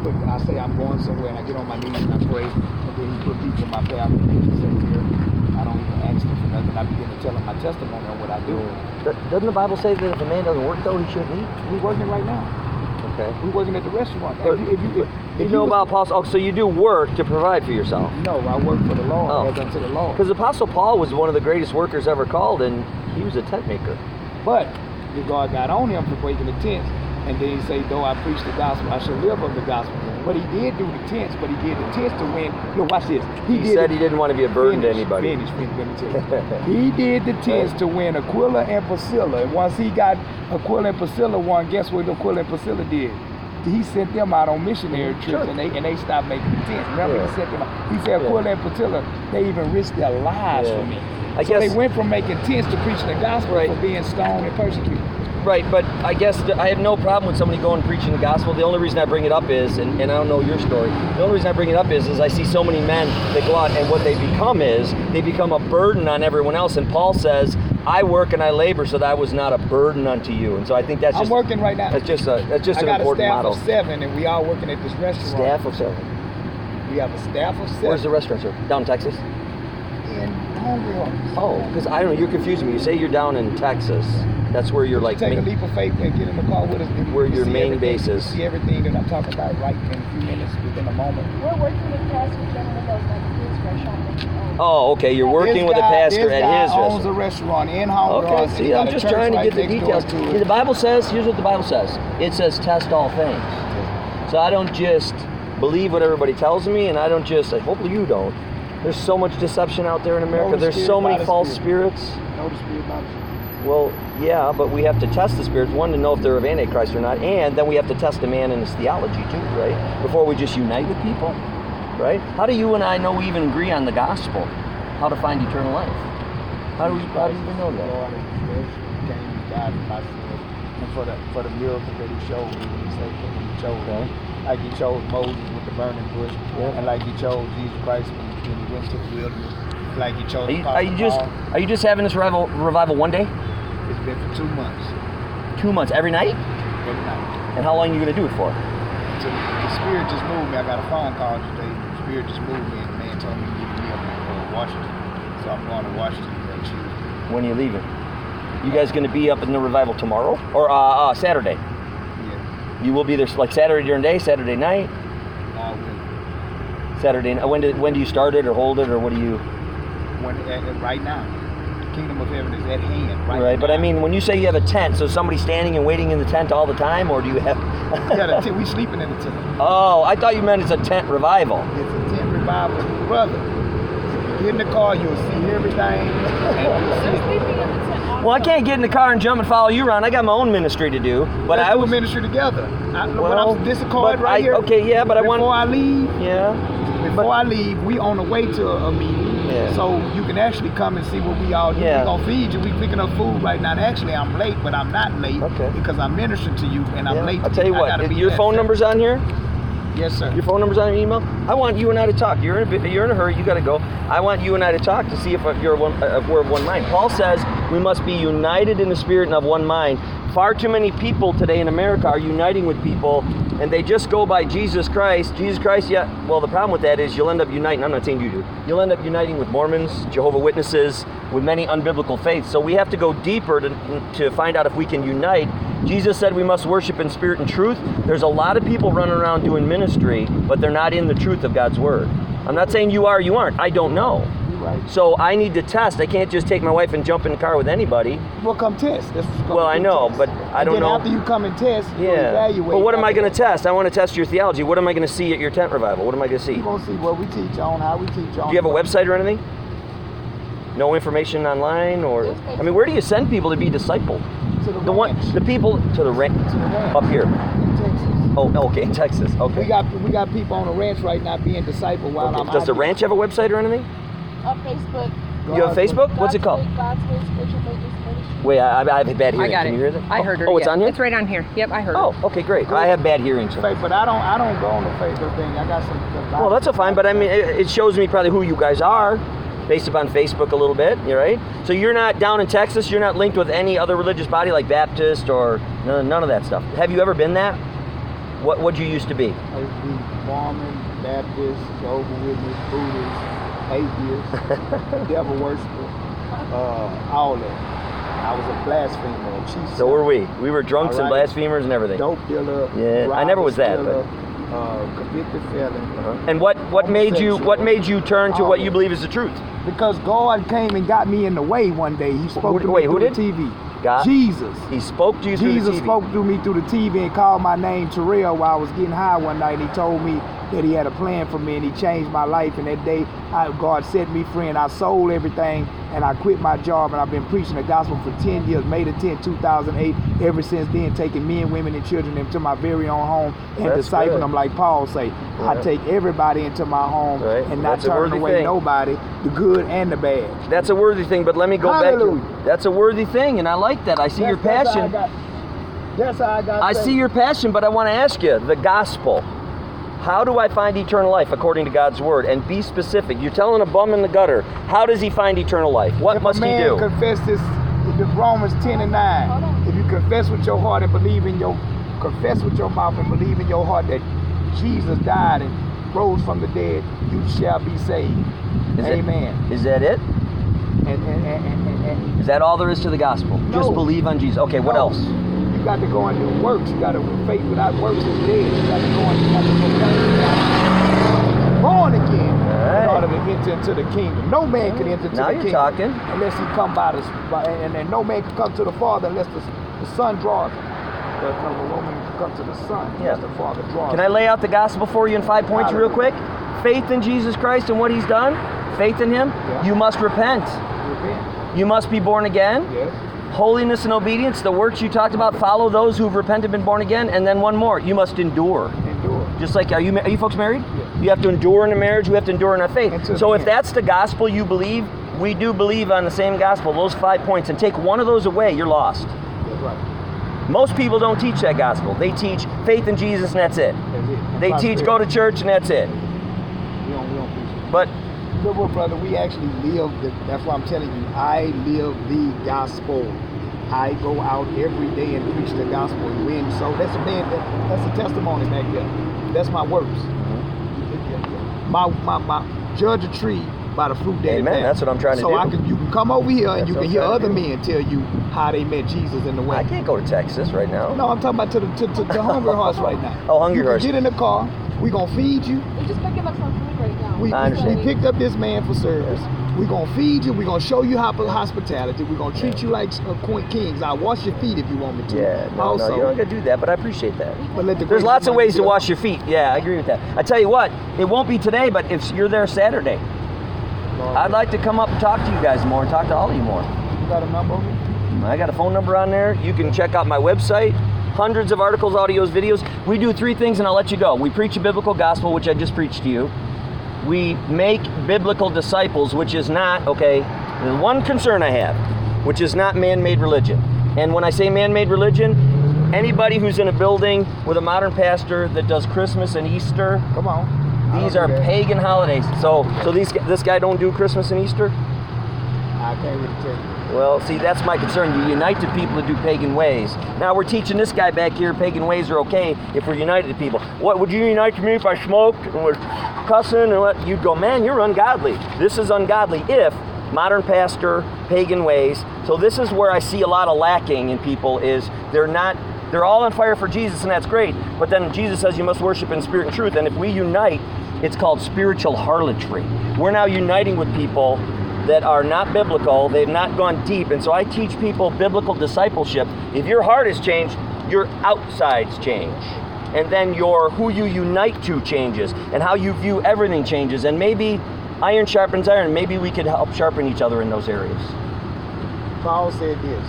I say I'm going somewhere and I get on my knees and I pray, and then he put people in my path and he say here, I don't even ask them for nothing. I begin to tell them my testimony on what I do. Doesn't the Bible say that if a man doesn't work though, he shouldn't eat? We're working right now. Okay. We're working at the restaurant. If you know about Apostle, so you do work to provide for yourself? No, I work for the Lord, as unto the Lord. Because Apostle Paul was one of the greatest workers ever called, and he was a tent maker. But God got on him for breaking the tents, and then he said, though I preach the gospel, I shall live of the gospel. But he did do the tents, but he did the tents to win. Look, watch this. He said he didn't want to be a burden to anybody. Finish, let me tell you. He did the tents to win Aquila and Priscilla. And once he got Aquila and Priscilla won, guess what Aquila and Priscilla did? He sent them out on missionary trips, and they stopped making the tents. Remember, he sent them out. He said Aquila and Priscilla, they even risked their lives for me. So they went from making tents to preaching the gospel for being stoned and persecuted. Right, but I guess I have no problem with somebody going and preaching the gospel. The only reason I bring it up is, and I don't know your story, the only reason I bring it up is I see so many men that go out and what they become is, they become a burden on everyone else. And Paul says, I work and I labor so that I was not a burden unto you. And so I think that's just... I'm working right now. That's just an important model. I got a staff of 7 and we all working at this restaurant. Staff of 7? We have a staff of 7. Where's the restaurant, sir? Down in Texas? In Hungry Hearts. Oh, because I don't know, you're confusing me. You say you're down in Texas. That's where you're like... Take a leap of faith and get in the car with us. Where your main base is. See everything that I'm talking about right in a few minutes, within a moment. We're working with Pastor Gentleman that his restaurant. Oh, okay. You're working with the pastor at his restaurant. Owns a restaurant in Hungry Hearts. Okay, see, I'm just trying to get the details. The Bible says, here's what the Bible says. It says, test all things. So I don't just believe what everybody tells me, and I don't just, hopefully you don't. There's so much deception out there in America. There's so many false spirits. Know the spirit by the spirit. Well, yeah, but we have to test the spirits, one, to know if they're of Antichrist or not, and then we have to test a man in his theology too, right? Before we just unite with people, right? How do you and I know we even agree on the gospel? How to find eternal life? How do we know that? Lord came, died for my sins, and for the miracle that he showed me when he chose me. Like he chose Moses with the burning bush, and like he chose Jesus Christ when he went to the wilderness. Like he chose. Are you just having this revival one day? It's been for 2 months. 2 months, every night? Every night. And how long are you going to do it for? The Spirit just moved me. I got a phone call today. The Spirit just moved me, and the man told me to meet me up in Washington. So I'm going to Washington that Tuesday. When are you leaving? You guys going to be up in the revival tomorrow or Saturday? Yeah. You will be there like Saturday during the day, Saturday night. All week. Saturday. When do you start it or hold it or what do you? Right now. The kingdom of heaven is at hand. Right now. But I mean, when you say you have a tent, so somebody standing and waiting in the tent all the time, or do you have? We sleeping in the tent. Oh, I thought you meant it's a tent revival. It's a tent revival, brother. If you get in the car, you'll see everything. Well, I can't get in the car and jump and follow you around. I got my own ministry to do. But I was ministry together. This is card right here. Okay, yeah, but before I leave. Yeah. Before I leave, we on the way to a meeting. Yeah. So you can actually come and see what we all do. Yeah. We're gonna feed you. We picking up food right now. And actually, I'm late, but I'm not late because I'm ministering to you, and I'm late. I'll tell you what. Your phone number's on here. Yes, sir. Your phone number's on your email. I want you and I to talk. You're in a hurry. You got to go. I want you and I to talk to see if we're of one mind. Paul says we must be united in the spirit and of one mind. Far too many people today in America are uniting with people, and they just go by Jesus Christ. Jesus Christ, yeah. Well, the problem with that is you'll end up uniting. I'm not saying you do. You'll end up uniting with Mormons, Jehovah's Witnesses, with many unbiblical faiths. So we have to go deeper to find out if we can unite. Jesus said we must worship in spirit and truth. There's a lot of people running around doing ministry, but they're not in the truth of God's word. I'm not saying you are, you aren't. I don't know. Right. So I need to test. I can't just take my wife and jump in the car with anybody. Well, come test. Well, I know, but I don't know. After you come and test, you'll evaluate. But what am I going to test? I want to test your theology. What am I going to see at your tent revival? What am I going to see? You're going to see what we teach on, how we teach on. Do you have a website or anything? No information online, or I mean, where do you send people to be discipled? To the ranch. The people to the ranch up here. In Texas. Oh, okay, in Texas. Okay. We got people on the ranch right now being discipled while I'm out. Does the ranch have a website or anything? Facebook. You have Facebook? What's it called? God's Way Spiritual Makers. Wait, I have bad hearing. I got Can it. you hear that? I heard her. Oh, it's on here? It's right on here. Yep, I heard it. Okay, great. I have bad hearing. So. But I don't go on the Facebook thing. I got some. Well, that's fine. But I mean, it shows me probably who you guys are, based upon Facebook a little bit. You're right. So you're not down in Texas. You're not linked with any other religious body like Baptist or none of that stuff. Have you ever been that? What you used to be? I used to be Mormon, Baptist, Jehovah's Witness, Buddhist, atheist, devil worshiper, all that. I was a blasphemer, a chief. So were we. We were drunks and All right. blasphemers and everything. Dope dealer. Yeah, I never was that, Stealer, convicted felon. And what made you turn to All what you that. believe is the truth? Because God came and got me in the way one day. He spoke to me Wait, who through did? the TV. God? Jesus. He spoke to you through Jesus the TV. spoke to me through the TV and called my name Terrell while I was getting high one night. And he told me that he had a plan for me and he changed my life. And that day, God set me free and I sold everything and I quit my job and I've been preaching the gospel for 10 years, May the 10th, 2008. Ever since then, taking men, women, and children into my very own home and That's discipling good. them like Paul say. I take everybody into my home Right. and not That's a turn worthy away thing. nobody, the good and the bad. That's a worthy thing, but let me go Hallelujah. back. That's a worthy thing, and I like that. I see your passion. That's how I got I saved. see your passion, but I want to ask you, the gospel. How do I find eternal life according to God's word? And be specific. You're telling a bum in the gutter. How does he find eternal life? What If must a he man do? confess this, the Romans 10 and 9. If you confess with your heart and confess with your mouth and believe in your heart that Jesus died and rose from the dead, you shall be saved. Amen. Is that it? And Is that all there is to the gospel? No. Just believe on Jesus. Okay, what No. else? You got to go and do works. You got to faith without works is dead. You got to go and you got to go born again in order to enter into the kingdom. No man can enter into Now the you're kingdom talking. unless he come by and no man can come to the Father unless the Son draws him. No man can come to the Son unless the Father draws Can I him. lay out the gospel for you in 5 points real quick? Faith in Jesus Christ and what he's done. Faith in him. Yeah. You must repent. Repent. You must be born again. Yes. Holiness and obedience, the works you talked about, follow those who've repented and been born again. And then one more, you must endure. Endure. Just like, are you folks married? Yes. You have to endure in a marriage, we have to endure in our faith. Until So the if end. that's the gospel you believe, we do believe on the same gospel, those 5 points, and take one of those away, you're lost. That's right. Most people don't teach that gospel. They teach faith in Jesus and that's it. That's it. They teach go to church and that's it. We don't preach it. But Look, well, brother, we actually live. That's why I'm telling you. I live the gospel. I go out every day and preach the gospel and win. So that's a testimony back there. That's my works. My judge a tree by the fruit that it Amen. bears. That's what I'm trying to do. So you can come over here and That's you what can I'm hear trying to other do. men tell you how they met Jesus in the way. I can't go to Texas right now. No, I'm talking about to Hungry Horse right now. Oh, Hungry You can Horse. get in the car. We gonna feed you. We just pick him up some food right now. We I understand. picked up this man for service. We're going to feed you. We're going to show you hospitality. We're going to treat you like kings. I'll wash your feet if you want me to. Yeah, no, you don't got to do that, but I appreciate that. But let the There's grace lots of money ways to fill. wash your feet. Yeah, I agree with that. I tell you what, it won't be today, but if you're there Saturday, I'd like to come up and talk to you guys more and talk to all of you more. You got a number? I got a phone number on there. You can check out my website. Hundreds of articles, audios, videos. We do 3 things and I'll let you go. We preach a biblical gospel, which I just preached to you. We make biblical disciples, which is not, okay, there's one concern I have, which is not man-made religion. And when I say man-made religion, anybody who's in a building with a modern pastor that does Christmas and Easter, Come on. these are pagan holidays. So this guy don't do Christmas and Easter? I can't really tell you. Well, see, that's my concern. You unite the people that do pagan ways. Now we're teaching this guy back here pagan ways are okay if we're united to people. What, would you unite to me if I smoked and was cussing and what? You'd go, man, you're ungodly. This is ungodly if modern pastor, pagan ways. So this is where I see a lot of lacking in people is they're all on fire for Jesus and that's great. But then Jesus says you must worship in spirit and truth. And if we unite, it's called spiritual harlotry. We're now uniting with people that are not biblical, they've not gone deep. And so I teach people biblical discipleship. If your heart has changed, your outsides change. And then who you unite to changes, and how you view everything changes. And maybe iron sharpens iron, maybe we could help sharpen each other in those areas. Paul said this,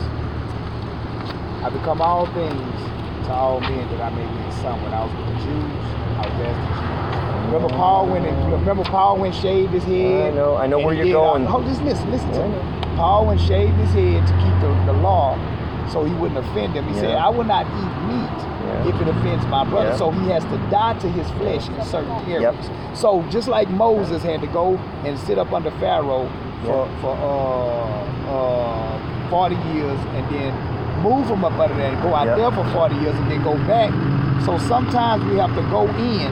I become all things to all men that I may win some. When I was with the Jews, I was as the Jews. Remember Paul went and shaved his head? I know where you're going. Just listen to me. Paul went and shaved his head to keep the law so he wouldn't offend him. He said, I will not eat meat if it offends my brother. Yeah. So he has to die to his flesh in certain areas. So just like Moses had to go and sit up under Pharaoh for 40 years and then move him up under there and go out there for 40 years and then go back So sometimes we have to go in,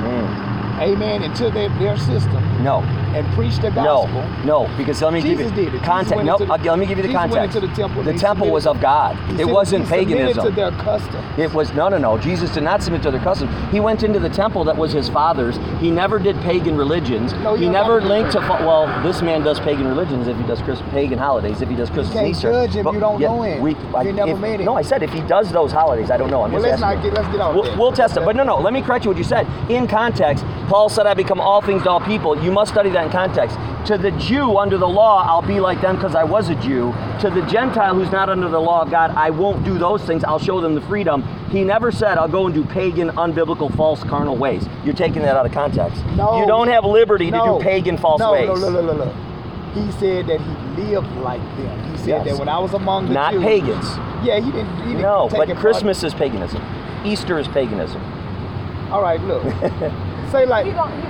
amen, into their system No. and preach the gospel. No, because let me give Jesus you did it. Jesus context. went No, into the- let me give you the Jesus went context. into the temple and The he temple was of God. He It said wasn't he submitted paganism. to their customs. It was no. Jesus did not submit to their customs. He went into the temple that was his father's. He never did pagan religions. No, he you never don't linked to. Well, this man does pagan religions if he does pagan holidays. If he does Christmas can't and Easter. judge if you don't know him. You never made it. No, I said if he does those holidays. I don't know. I'm Well, just let's asking. get off there. We'll test it. But no. Let me correct you what you said. In context, Paul said, "I become all things to all people." You must study that in context. To the Jew under the law, I'll be like them because I was a Jew. To the Gentile who's not under the law of God, I won't do those things. I'll show them the freedom. He never said, I'll go and do pagan, unbiblical, false, carnal ways. You're taking that out of context. No. You don't have liberty to No. do pagan, false ways. No. He said that he lived like them. He said Yes. that when I was among the Not Jews. pagans. Yeah, he didn't No, take but it Christmas is paganism. Easter is paganism. All right, look. Say like, You don't do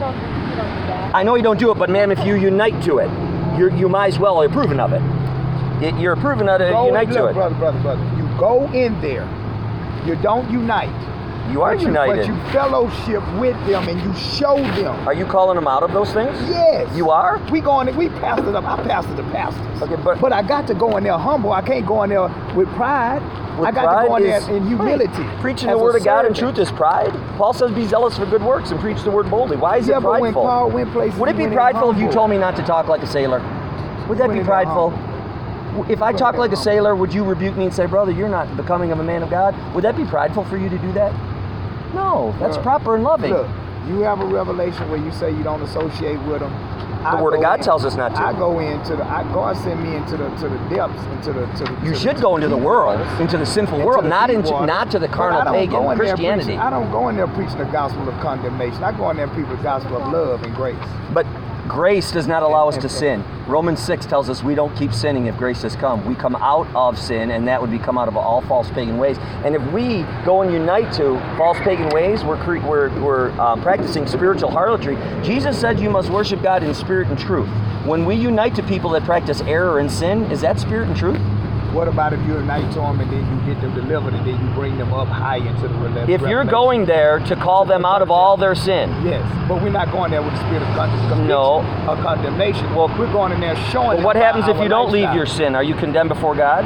that. I know you don't do it, but ma'am, if you unite to it, you might as well have proven of it. You're proven of it, unite to it. brother. You go in there. You don't unite. You are united. But you fellowship with them and you show them. Are you calling them out of those things? Yes. You are? We pastored up. I pastored the pastors. Okay, but I got to go in there humble. I can't go in there with pride. With I got pride to go in is- there in humility. preaching as the a word of God in servant. truth is pride. Paul says, "Be zealous for good works and preach the word boldly." Why is Yeah, it but when prideful? Paul went places, Would it he be went in prideful if you humble. told me not to talk like a sailor? Would that Went be in prideful? humble. If I talk like a sailor, would you rebuke me and say, "Brother, you're not becoming of a man of God"? Would that be prideful for you to do that? No, that's Look, proper and loving. Look, you have a revelation where you say you don't associate with them. The Word of God tells us not to. I go into God sent me into the depths, into the. You should go into the world, into the sinful world, not to the carnal pagan Christianity. I don't go in there preaching the gospel of condemnation. I go in there and preach the gospel of love and grace. But grace does not allow us to sin. Romans 6 tells us we don't keep sinning if grace has come. We come out of sin, and that would be come out of all false pagan ways. And if we go and unite to false pagan ways, we're practicing spiritual harlotry. Jesus said you must worship God in spirit and truth. When we unite to people that practice error and sin, is that spirit and truth? What about if you unite to them and then you get them delivered and then you bring them up high into the If you're going there to call them out of all their sin, yes, but we're not going there with the spirit of conviction No. or condemnation. Well, we're going in there showing but them what by happens if our you don't leave lifestyle. your sin? Are you condemned before God?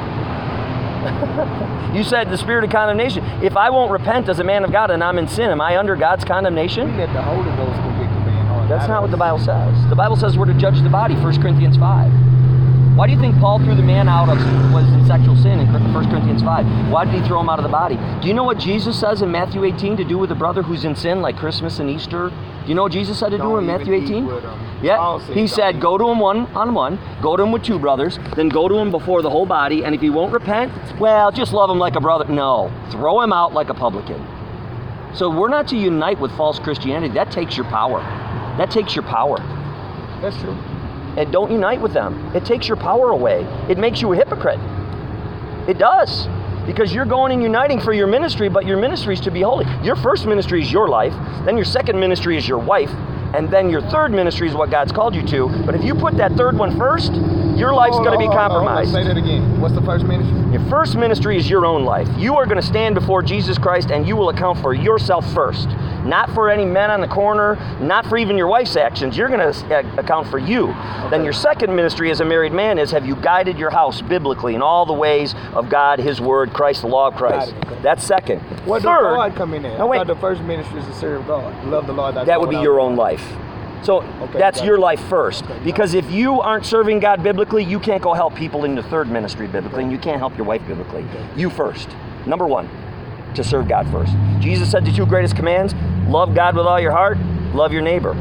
You said the spirit of condemnation. If I won't repent as a man of God and I'm in sin, am I under God's We condemnation? let the Holy Ghost convict the man hard. That's not what the Bible says. The Bible says we're to judge the body, 1 Corinthians 5. Why do you think Paul threw the man out of was in sexual sin in 1 Corinthians 5? Why did he throw him out of the body? Do you know what Jesus says in Matthew 18 to do with a brother who's in sin, like Christmas and Easter? Do you know what Jesus said to do Don't in Matthew even eat 18? with 'em. Yeah, Paul he don't said, eat. go to him one-on-one, go to him with two brothers, then go to him before the whole body, and if he won't repent, well, just love him like a brother. No, throw him out like a publican. So we're not to unite with false Christianity. That takes your power. That takes your power. That's true. And don't unite with them. It takes your power away. It makes you a hypocrite. It does. Because you're going and uniting for your ministry, but your ministry is to be holy. Your first ministry is your life, then your second ministry is your wife, and then your third ministry is what God's called you to. But if you put that third one first, your life's going to be Hold on, compromised. Say that again. What's the first ministry? Your first ministry is your own life. You are going to stand before Jesus Christ and you will account for yourself first. Not for any men on the corner, not for even your wife's actions. You're going to account for you. Then your second ministry as a married man is, have you guided your house biblically in all the ways of God, His Word, Christ, the law of Christ? Got it, okay. That's second. What does Third, God come in there? No, I wait. thought the first ministry is to serve God. Love the Lord. That would be your own life. So that's got your it. life first. Because if you aren't serving God biblically, you can't go help people in the third ministry biblically, and you can't help your wife biblically. You first. Number one, to serve God first. Jesus said the two greatest commands, love God with all your heart, love your neighbor.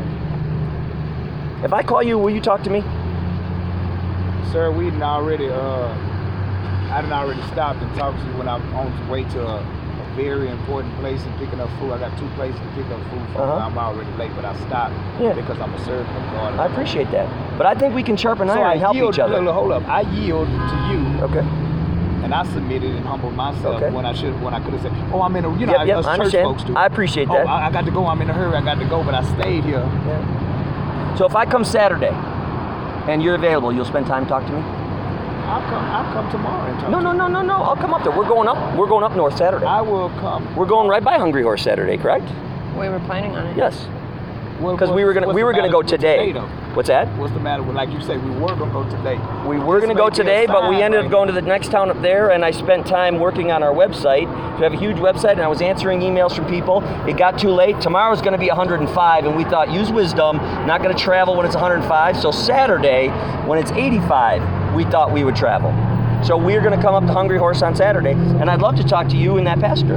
If I call you, will you talk to me? Sir, I done already stopped and talked to you when I'm on the way to a very important place and picking up food. I got 2 places to pick up food from. I'm already late, but I stopped because I'm a servant of God. I appreciate that. But I think we can sharpen iron and help each other. Hold up. I yield to you. Okay. And I submitted and humbled myself when I could have said, "Oh, I'm in a," Yep, I us church understand. folks do. I appreciate that. Oh, I got to go. I'm in a hurry. I got to go, but I stayed here. Yeah. So if I come Saturday and you're available, you'll spend time to talk to me? I'll come tomorrow and talk. No. I'll come up there. We're going up north Saturday. I will come. We're going right by Hungry Horse Saturday, correct? We were planning on it. Yes. Well, Because we were gonna go today. though? What's that? What's the matter with, like you said, we were gonna go today. We were going to go today, but we ended up going to the next town up there, and I spent time working on our website. We have a huge website, and I was answering emails from people. It got too late. Tomorrow's going to be 105, and we thought, use wisdom, not going to travel when it's 105. So Saturday, when it's 85, we thought we would travel. So we're going to come up to Hungry Horse on Saturday, and I'd love to talk to you and that pastor.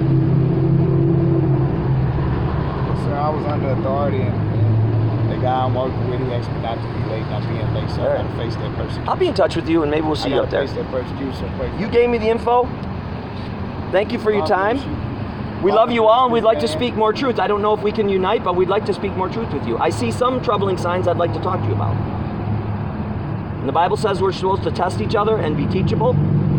Sir, I was under authority, and the guy I'm working with, he asked me not to be late, not being late, so I gotta face that persecution. I'll be in touch with you, and maybe we'll see you up there. Face that persecution. You gave me the info. Thank you for your time. We love you all, and we'd like to speak more truth. I don't know if we can unite, but we'd like to speak more truth with you. I see some troubling signs I'd like to talk to you about. And the Bible says we're supposed to test each other and be teachable.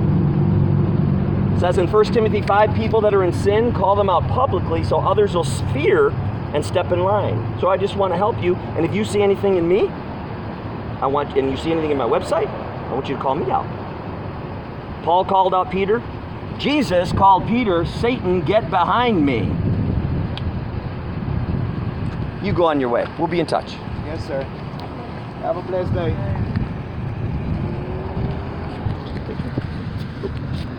It says in 1 Timothy 5, people that are in sin, call them out publicly so others will fear and step in line. So I just want to help you. And if you see anything in me, and you see anything in my website, I want you to call me out. Paul called out Peter. Jesus called Peter, Satan, get behind me. You go on your way. We'll be in touch. Yes, sir. Have a blessed day.